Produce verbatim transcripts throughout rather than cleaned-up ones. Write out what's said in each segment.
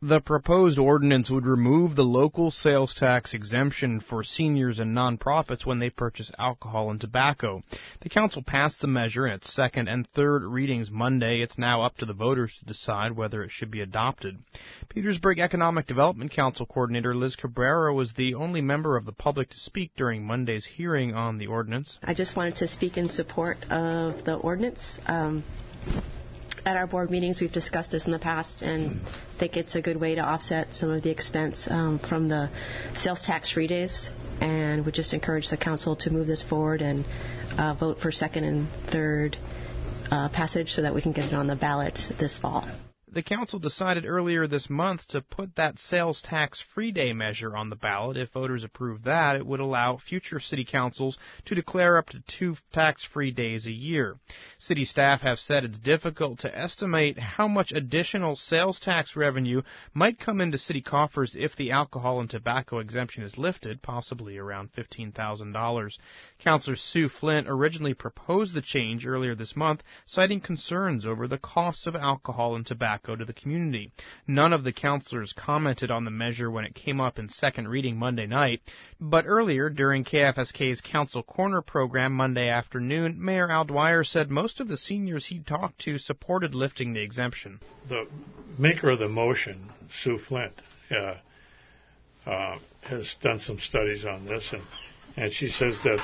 The proposed ordinance would remove the local sales tax exemption for seniors and nonprofits when they purchase alcohol and tobacco. The council passed the measure in its second and third readings Monday. It's now up to the voters to decide whether it should be adopted. Petersburg Economic Development Council Coordinator Liz Cabrera was the only member of the public to speak during Monday's hearing on the ordinance. I just wanted to speak in support of the ordinance. Um, At our board meetings, we've discussed this in the past and think it's a good way to offset some of the expense um, from the sales tax-free days, and would just encourage the council to move this forward and uh, vote for second and third uh, passage so that we can get it on the ballot this fall. The council decided earlier this month to put that sales tax-free day measure on the ballot. If voters approve that, it would allow future city councils to declare up to two tax-free days a year. City staff have said it's difficult to estimate how much additional sales tax revenue might come into city coffers if the alcohol and tobacco exemption is lifted, possibly around fifteen thousand dollars. Councilor Sue Flint originally proposed the change earlier this month, citing concerns over the costs of alcohol and tobacco to the community. None of the councilors commented on the measure when it came up in second reading Monday night, but earlier during K F S K's Council Corner program Monday afternoon, Mayor Al Dwyer said most of the seniors he talked to supported lifting the exemption. The maker of the motion, Sue Flint, uh, uh, has done some studies on this, and, and she says that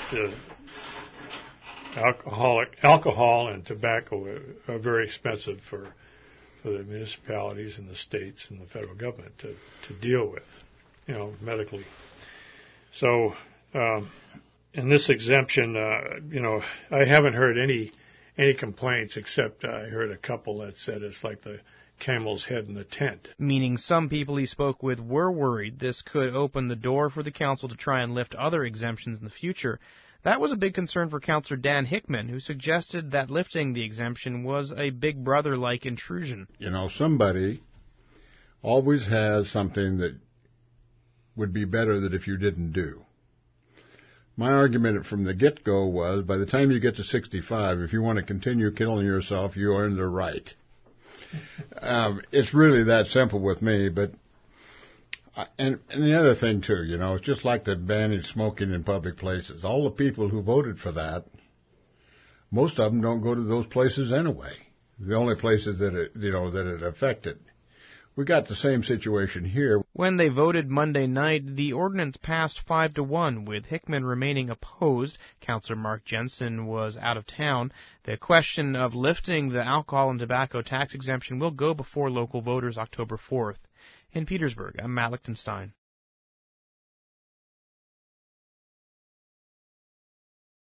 uh, alcoholic, alcohol and tobacco are, are very expensive for for the municipalities and the states and the federal government to, to deal with, you know, medically. So, um, in this exemption, uh, you know, I haven't heard any any complaints, except I heard a couple that said it's like the camel's head in the tent. Meaning some people he spoke with were worried this could open the door for the council to try and lift other exemptions in the future. That was a big concern for Councilor Dan Hickman, who suggested that lifting the exemption was a Big Brother-like intrusion. You know, somebody always has something that would be better than if you didn't do. My argument from the get-go was, by the time you get to sixty-five, if you want to continue killing yourself, you earn the right. um, it's really that simple with me, but And, and the other thing, too, you know, it's just like the banning smoking in public places. All the people who voted for that, most of them don't go to those places anyway. The only places that it, you know, that it affected. We got the same situation here. When they voted Monday night, the ordinance passed five to one, with Hickman remaining opposed. Councilor Mark Jensen was out of town. The question of lifting the alcohol and tobacco tax exemption will go before local voters October fourth. In Petersburg, I'm Matt Lichtenstein.